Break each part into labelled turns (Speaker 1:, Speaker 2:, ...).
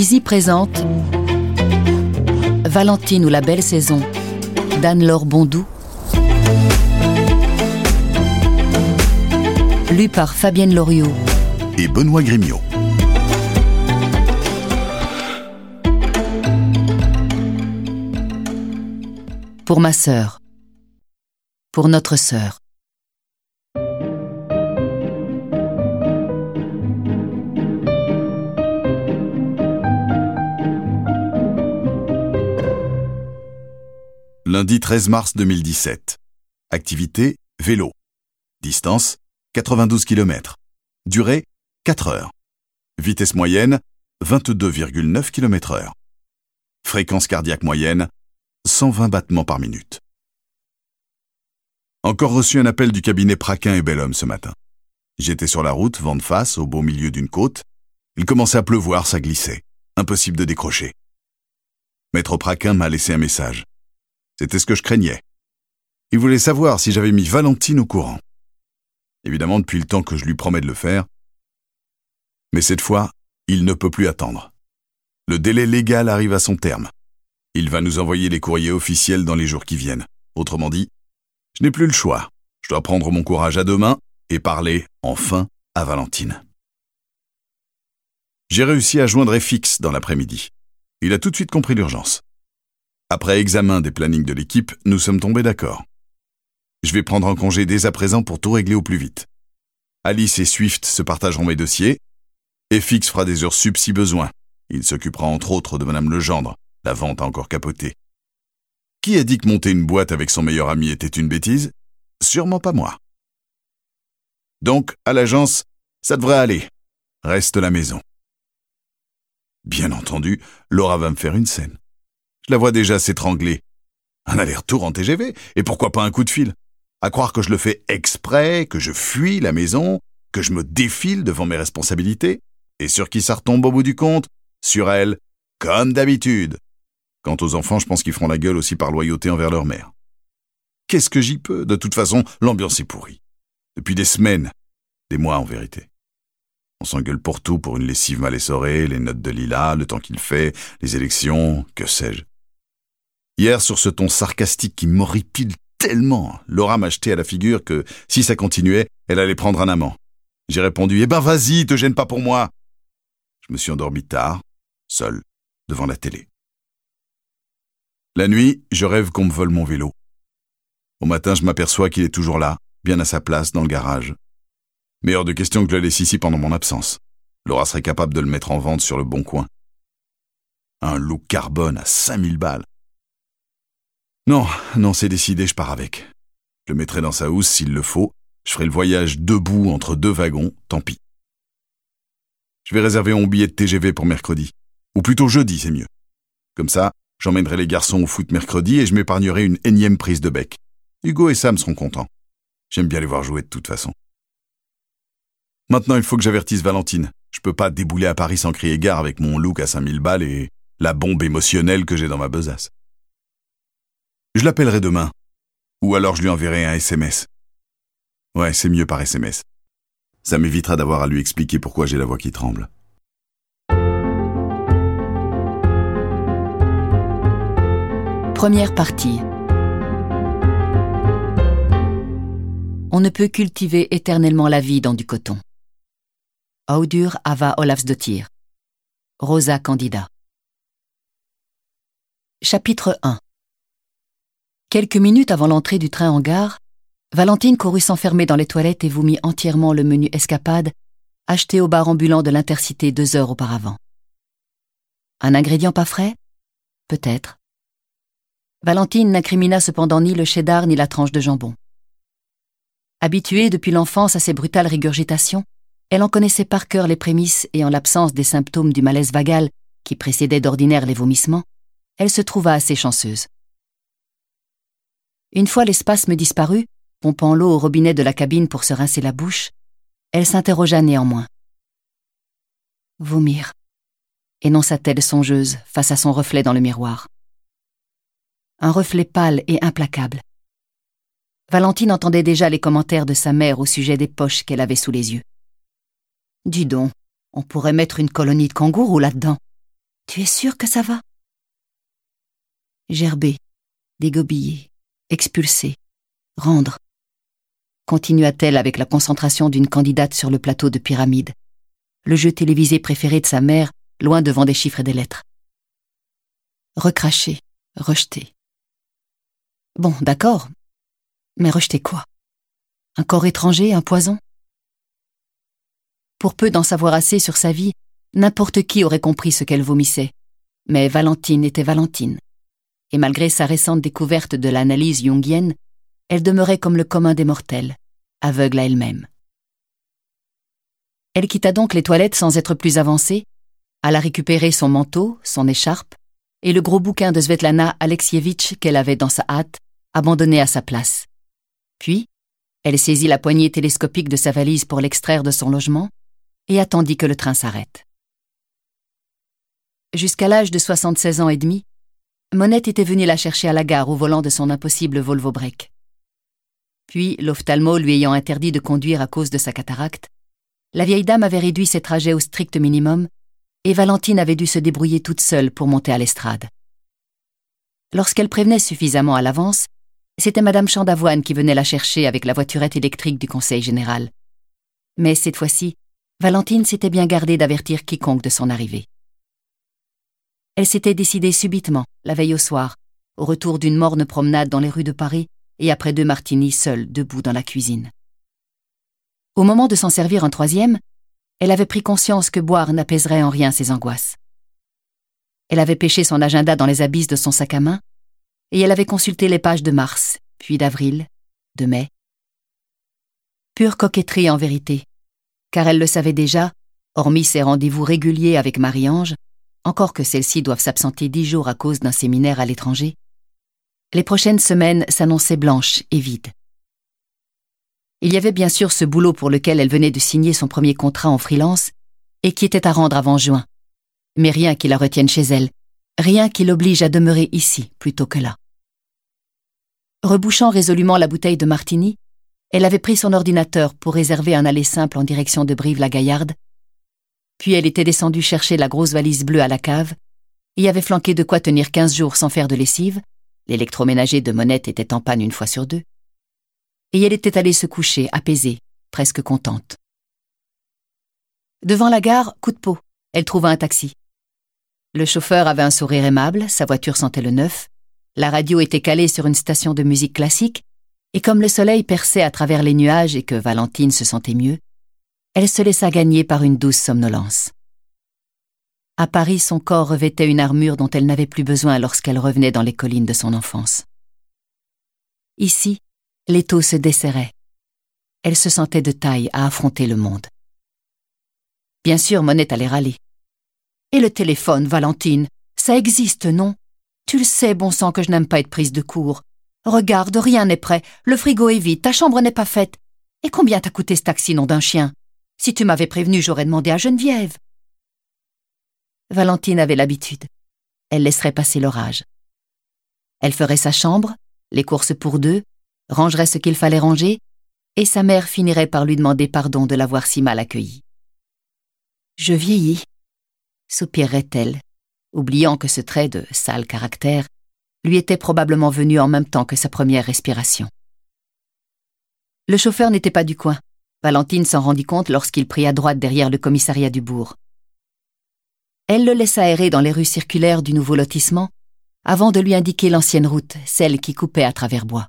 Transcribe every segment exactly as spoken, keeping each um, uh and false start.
Speaker 1: Easy présente Valentine ou la belle saison d'Anne-Laure Bondou, lu par Fabienne Loriot
Speaker 2: et Benoît Grémiot.
Speaker 1: Pour ma sœur, pour notre sœur.
Speaker 2: Lundi treize mars deux mille dix-sept. Activité, vélo. Distance, quatre-vingt-douze kilomètres. Durée, quatre heures. Vitesse moyenne, vingt-deux virgule neuf kilomètres heure. Fréquence cardiaque moyenne, cent vingt battements par minute. Encore reçu un appel du cabinet Praquin et Bellhomme ce matin. J'étais sur la route, vent de face, au beau milieu d'une côte. Il commençait à pleuvoir, ça glissait. Impossible de décrocher. Maître Praquin m'a laissé un message. C'était ce que je craignais. Il voulait savoir si j'avais mis Valentine au courant. Évidemment, depuis le temps que je lui promets de le faire. Mais cette fois, il ne peut plus attendre. Le délai légal arrive à son terme. Il va nous envoyer les courriers officiels dans les jours qui viennent. Autrement dit, je n'ai plus le choix. Je dois prendre mon courage à deux mains et parler, enfin, à Valentine. J'ai réussi à joindre F X dans l'après-midi. Il a tout de suite compris l'urgence. Après examen des plannings de l'équipe, nous sommes tombés d'accord. Je vais prendre un congé dès à présent pour tout régler au plus vite. Alice et Swift se partageront mes dossiers. F X fera des heures sup si besoin. Il s'occupera entre autres de Madame Legendre. La vente a encore capoté. Qui a dit que monter une boîte avec son meilleur ami était une bêtise? Sûrement pas moi. Donc, à l'agence, ça devrait aller. Reste la maison. Bien entendu, Laura va me faire une scène. Je la vois déjà s'étrangler. Un aller-retour en T G V, et pourquoi pas un coup de fil? À croire que je le fais exprès, que je fuis la maison, que je me défile devant mes responsabilités. Et sur qui ça retombe au bout du compte? Sur elle, comme d'habitude. Quant aux enfants, je pense qu'ils feront la gueule aussi par loyauté envers leur mère. Qu'est-ce que j'y peux? De toute façon, l'ambiance est pourrie. Depuis des semaines, des mois en vérité. On s'engueule pour tout, pour une lessive mal essorée, les notes de Lila, le temps qu'il fait, les élections, que sais-je. Hier, sur ce ton sarcastique qui m'horripile tellement, Laura m'a jeté à la figure que, si ça continuait, elle allait prendre un amant. J'ai répondu « Eh ben vas-y, te gêne pas pour moi !» Je me suis endormi tard, seul, devant la télé. La nuit, je rêve qu'on me vole mon vélo. Au matin, je m'aperçois qu'il est toujours là, bien à sa place, dans le garage. Mais hors de question que je le laisse ici pendant mon absence. Laura serait capable de le mettre en vente sur le Bon Coin. Un look carbone à cinq mille balles. Non, non, c'est décidé, je pars avec. Je le mettrai dans sa housse s'il le faut. Je ferai le voyage debout entre deux wagons, tant pis. Je vais réserver mon billet de T G V pour mercredi. Ou plutôt jeudi, c'est mieux. Comme ça, j'emmènerai les garçons au foot mercredi et je m'épargnerai une énième prise de bec. Hugo et Sam seront contents. J'aime bien les voir jouer de toute façon. Maintenant, il faut que j'avertisse Valentine. Je peux pas débouler à Paris sans crier gare avec mon look à cinq mille balles et la bombe émotionnelle que j'ai dans ma besace. Je l'appellerai demain. Ou alors je lui enverrai un S M S. Ouais, c'est mieux par S M S. Ça m'évitera d'avoir à lui expliquer pourquoi j'ai la voix qui tremble.
Speaker 1: Première partie. On ne peut cultiver éternellement la vie dans du coton. Audur Ava Olafsdottir. Rosa Candida. Chapitre un. Quelques minutes avant l'entrée du train en gare, Valentine courut s'enfermer dans les toilettes et vomit entièrement le menu escapade acheté au bar ambulant de l'Intercité deux heures auparavant. Un ingrédient pas frais? Peut-être. Valentine n'incrimina cependant ni le cheddar ni la tranche de jambon. Habituée depuis l'enfance à ces brutales régurgitations, elle en connaissait par cœur les prémices et en l'absence des symptômes du malaise vagal qui précédaient d'ordinaire les vomissements, elle se trouva assez chanceuse. Une fois les spasmes disparus, pompant l'eau au robinet de la cabine pour se rincer la bouche, elle s'interrogea néanmoins. Vomir, énonça-t-elle songeuse face à son reflet dans le miroir. Un reflet pâle et implacable. Valentine entendait déjà les commentaires de sa mère au sujet des poches qu'elle avait sous les yeux. « Dis donc, on pourrait mettre une colonie de kangourous là-dedans. Tu es sûre que ça va ? Gerber, dégobiller, expulser, rendre, continua-t-elle avec la concentration d'une candidate sur le plateau de Pyramide, le jeu télévisé préféré de sa mère, loin devant des chiffres et des lettres. Recracher, rejeter. Bon, d'accord, mais rejeter quoi ? Un corps étranger, un poison ? Pour peu d'en savoir assez sur sa vie, n'importe qui aurait compris ce qu'elle vomissait. Mais Valentine était Valentine. Et malgré sa récente découverte de l'analyse jungienne, elle demeurait comme le commun des mortels, aveugle à elle-même. Elle quitta donc les toilettes sans être plus avancée, alla récupérer son manteau, son écharpe, et le gros bouquin de Svetlana Alexievitch qu'elle avait dans sa hâte, abandonné à sa place. Puis, elle saisit la poignée télescopique de sa valise pour l'extraire de son logement et attendit que le train s'arrête. Jusqu'à l'âge de soixante-seize ans et demi, Monette était venue la chercher à la gare au volant de son impossible Volvo Break. Puis, l'ophtalmo lui ayant interdit de conduire à cause de sa cataracte, la vieille dame avait réduit ses trajets au strict minimum et Valentine avait dû se débrouiller toute seule pour monter à l'estrade. Lorsqu'elle prévenait suffisamment à l'avance, c'était Madame Chandavoine qui venait la chercher avec la voiturette électrique du Conseil général. Mais cette fois-ci, Valentine s'était bien gardée d'avertir quiconque de son arrivée. Elle s'était décidée subitement, la veille au soir, au retour d'une morne promenade dans les rues de Paris et après deux martinis seule, debout dans la cuisine. Au moment de s'en servir un troisième, elle avait pris conscience que boire n'apaiserait en rien ses angoisses. Elle avait pêché son agenda dans les abysses de son sac à main et elle avait consulté les pages de mars, puis d'avril, de mai. Pure coquetterie en vérité, car elle le savait déjà, hormis ses rendez-vous réguliers avec Marie-Ange, encore que celle-ci doive s'absenter dix jours à cause d'un séminaire à l'étranger, les prochaines semaines s'annonçaient blanches et vides. Il y avait bien sûr ce boulot pour lequel elle venait de signer son premier contrat en freelance et qui était à rendre avant juin, mais rien qui la retienne chez elle, rien qui l'oblige à demeurer ici plutôt que là. Rebouchant résolument la bouteille de martini, elle avait pris son ordinateur pour réserver un aller simple en direction de Brive-la-Gaillarde. Puis elle était descendue chercher la grosse valise bleue à la cave et avait flanqué de quoi tenir quinze jours sans faire de lessive, l'électroménager de Monette était en panne une fois sur deux, et elle était allée se coucher, apaisée, presque contente. Devant la gare, coup de peau, elle trouva un taxi. Le chauffeur avait un sourire aimable, sa voiture sentait le neuf, la radio était calée sur une station de musique classique, et comme le soleil perçait à travers les nuages et que Valentine se sentait mieux, elle se laissa gagner par une douce somnolence. À Paris, son corps revêtait une armure dont elle n'avait plus besoin lorsqu'elle revenait dans les collines de son enfance. Ici, l'étau se desserrait. Elle se sentait de taille à affronter le monde. Bien sûr, Monette allait râler. « Et le téléphone, Valentine, ça existe, non ? Tu le sais, bon sang, que je n'aime pas être prise de court. Regarde, rien n'est prêt, le frigo est vide, ta chambre n'est pas faite. Et combien t'a coûté ce taxi, nom d'un chien ? Si tu m'avais prévenu, j'aurais demandé à Geneviève. » Valentine avait l'habitude. Elle laisserait passer l'orage. Elle ferait sa chambre, les courses pour deux, rangerait ce qu'il fallait ranger, et sa mère finirait par lui demander pardon de l'avoir si mal accueillie. « Je vieillis », soupirerait-elle, oubliant que ce trait de sale caractère lui était probablement venu en même temps que sa première respiration. Le chauffeur n'était pas du coin. Valentine s'en rendit compte lorsqu'il prit à droite derrière le commissariat du bourg. Elle le laissa errer dans les rues circulaires du nouveau lotissement avant de lui indiquer l'ancienne route, celle qui coupait à travers bois.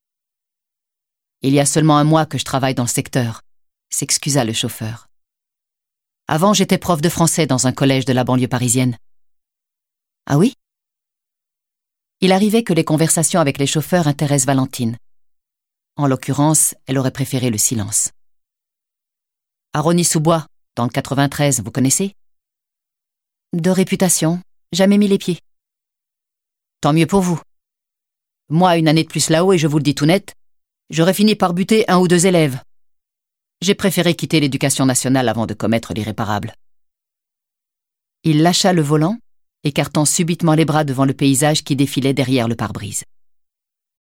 Speaker 1: « Il y a seulement un mois que je travaille dans le secteur », s'excusa le chauffeur. « Avant, j'étais prof de français dans un collège de la banlieue parisienne. »« Ah oui ?» Il arrivait que les conversations avec les chauffeurs intéressent Valentine. En l'occurrence, elle aurait préféré le silence. « À Rosny-sous-Bois, dans le quatre-vingt-treize, vous connaissez ? » De réputation, jamais mis les pieds. Tant mieux pour vous. Moi, une année de plus là-haut, et je vous le dis tout net, j'aurais fini par buter un ou deux élèves. J'ai préféré quitter l'éducation nationale avant de commettre l'irréparable. Il lâcha le volant, écartant subitement les bras devant le paysage qui défilait derrière le pare-brise.